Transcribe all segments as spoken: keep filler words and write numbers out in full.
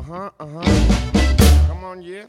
Ага, ага. Come on, yeah.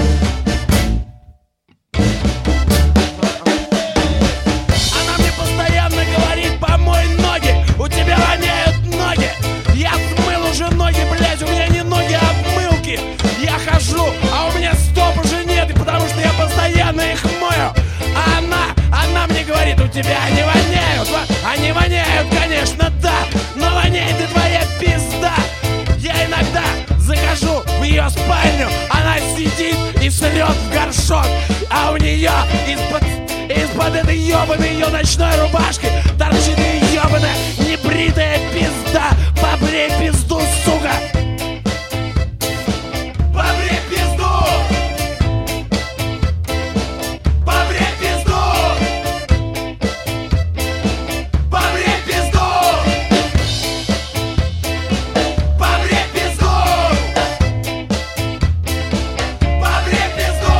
Она мне постоянно говорит: помой ноги, у тебя воняют ноги. Я смыл уже ноги, блять, у меня не ноги, а обмылки. Я хожу, а у меня стоп уже нет, и потому что я постоянно их мою. А она, она мне говорит: у тебя они воняют. Они воняют, конечно, да, но воняет и твоя пизда. Я иногда захожу в ее спальню, она сидит и срет в горшок, а у нее из-под из-под этой ебаной ее ночной рубашки торчит ее ебаная небритая пизда. Побрей пизду, сука! Побрей пизду! Побрей пизду! Побрей пизду! Побрей пизду! Побрей пизду!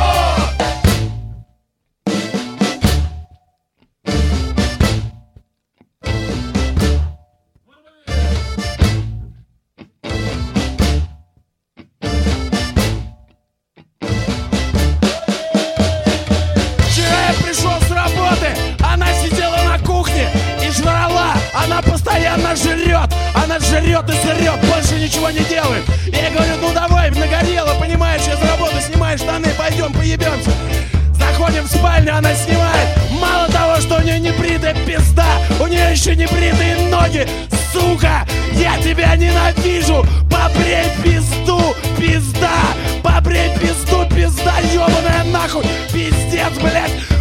Вчера я пришел с работы, она сидела на кухне и жрала. Она постоянно жрет, она жрет и жрет, больше ничего не делает. Я ей говорю: ну давай, нагорело, понимаешь, я с работы, снимай штаны, пойдем поебемся. Заходим в спальню, она снимает. Мало того, что у нее небритая пизда, у нее еще небритые ноги. Сука, я тебя ненавижу. Побрей пизду, пизда. Побрей пизду, пизда, ебаная нахуй. Пиздец, блядь.